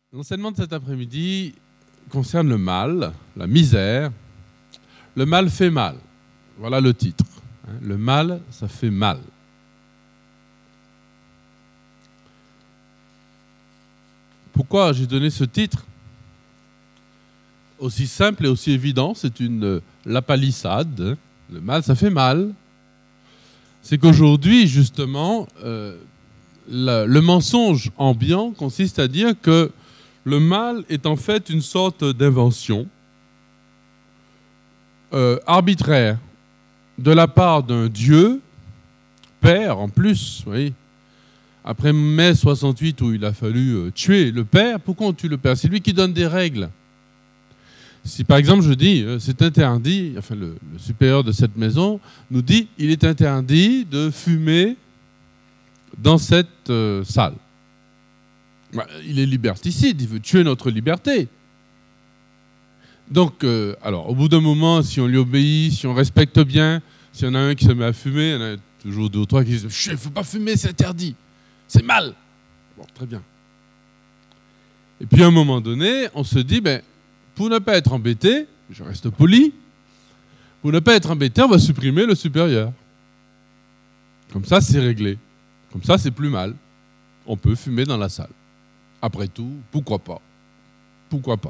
L'enseignement de cet après-midi concerne le mal, la misère. Le mal fait mal. Voilà le titre. Le mal, ça fait mal. Pourquoi j'ai donné ce titre ? Aussi simple et aussi évident, c'est la palissade. Le mal, ça fait mal. C'est qu'aujourd'hui, justement, le mensonge ambiant consiste à dire que le mal est en fait une sorte d'invention arbitraire de la part d'un Dieu, Père en plus, vous voyez. Après mai 68 où il a fallu tuer le Père, pourquoi on tue le Père ? C'est lui qui donne des règles. Si par exemple je dis c'est interdit, enfin le supérieur de cette maison nous dit il est interdit de fumer dans cette salle. Il est liberticide, il veut tuer notre liberté. Donc, alors, au bout d'un moment, si on lui obéit, si on respecte bien, s'il y en a un qui se met à fumer, il y en a toujours deux ou trois qui disent « il ne faut pas fumer, c'est interdit, c'est mal ». Bon, très bien. Et puis à un moment donné, on se dit pour ne pas être embêté, je reste poli, pour ne pas être embêté, on va supprimer le supérieur. Comme ça, c'est réglé. Comme ça, c'est plus mal. On peut fumer dans la salle. Après tout, pourquoi pas ? Pourquoi pas ?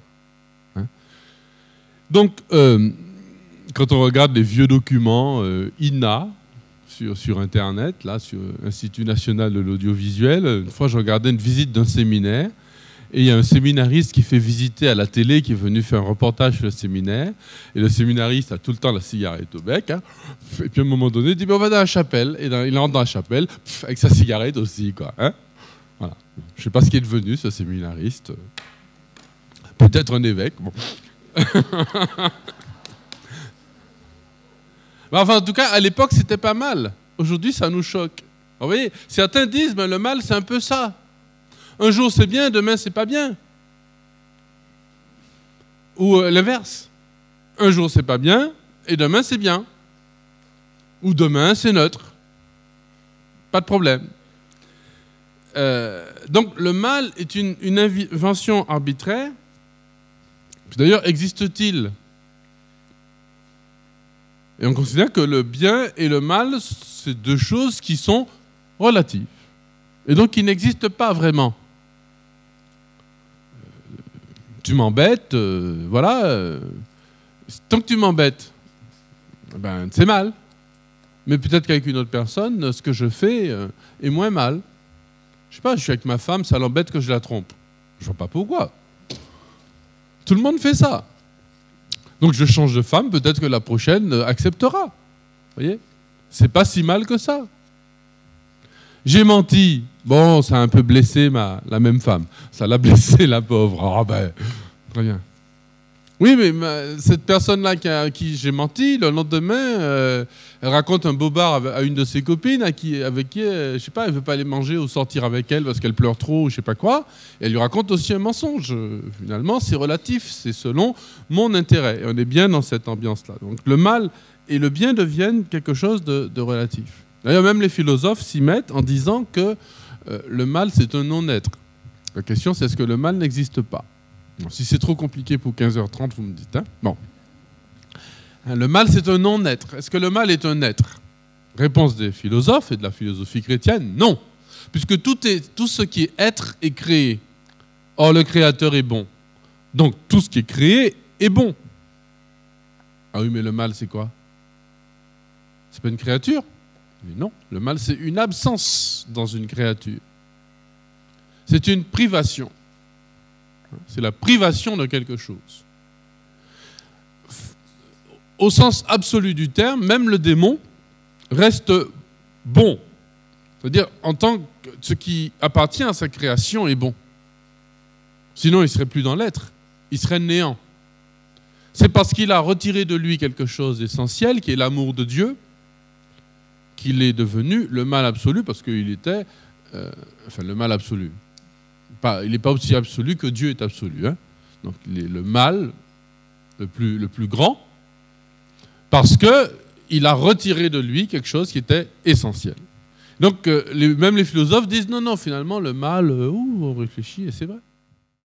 Donc, quand on regarde les vieux documents INA sur Internet, là, sur Institut National de l'Audiovisuel, une fois, je regardais une visite d'un séminaire, et il y a un séminariste qui fait visiter à la télé, qui est venu faire un reportage sur le séminaire, et le séminariste a tout le temps la cigarette au bec, et puis à un moment donné, il dit on va dans la chapelle, et il rentre dans la chapelle, avec sa cigarette aussi, quoi. Voilà. Je ne sais pas ce qui est devenu, ce séminariste. Peut-être un évêque. Bon. Enfin, en tout cas, à l'époque, c'était pas mal. Aujourd'hui, ça nous choque. Vous voyez, certains disent le mal, c'est un peu ça. Un jour, c'est bien, demain, c'est pas bien. Ou l'inverse. Un jour, c'est pas bien, et demain, c'est bien. Ou demain, c'est neutre. Pas de problème. Donc le mal est une invention arbitraire. D'ailleurs, existe-t-il ? Et on considère que le bien et le mal, c'est deux choses qui sont relatives. Et donc qui n'existent pas vraiment. Tu m'embêtes, voilà. Tant que tu m'embêtes, c'est mal. Mais peut-être qu'avec une autre personne, ce que je fais est moins mal. Je sais pas, je suis avec ma femme, ça l'embête que je la trompe. Je vois pas pourquoi. Tout le monde fait ça. Donc je change de femme, peut-être que la prochaine acceptera. Vous voyez ? C'est pas si mal que ça. J'ai menti. Bon, ça a un peu blessé la même femme. Ça l'a blessé, la pauvre. Très bien. Oui, mais cette personne-là à qui j'ai menti, le lendemain, elle raconte un bobard à une de ses copines avec qui je sais pas, elle veut pas aller manger ou sortir avec elle parce qu'elle pleure trop ou je sais pas quoi. Et elle lui raconte aussi un mensonge. Finalement, c'est relatif, c'est selon mon intérêt. Et on est bien dans cette ambiance-là. Donc le mal et le bien deviennent quelque chose de relatif. D'ailleurs, même les philosophes s'y mettent en disant que le mal, c'est un non-être. La question, c'est est-ce que le mal n'existe pas ? Si c'est trop compliqué pour 15h30, vous me dites. Bon. Le mal, c'est un non-être. Est-ce que le mal est un être ? Réponse des philosophes et de la philosophie chrétienne, non. Puisque tout ce qui est être est créé. Or, le créateur est bon. Donc, tout ce qui est créé est bon. Ah oui, mais le mal, c'est quoi ? C'est pas une créature ? Mais non, le mal, c'est une absence dans une créature. C'est une privation. C'est la privation de quelque chose. Au sens absolu du terme, même le démon reste bon. C'est-à-dire, en tant que ce qui appartient à sa création est bon. Sinon, il ne serait plus dans l'être. Il serait néant. C'est parce qu'il a retiré de lui quelque chose d'essentiel, qui est l'amour de Dieu, qu'il est devenu le mal absolu, parce qu'il était... le mal absolu. Il n'est pas aussi absolu que Dieu est absolu. Donc il est le mal le plus grand parce qu'il a retiré de lui quelque chose qui était essentiel. Donc même les philosophes disent non, finalement le mal, on réfléchit et c'est vrai.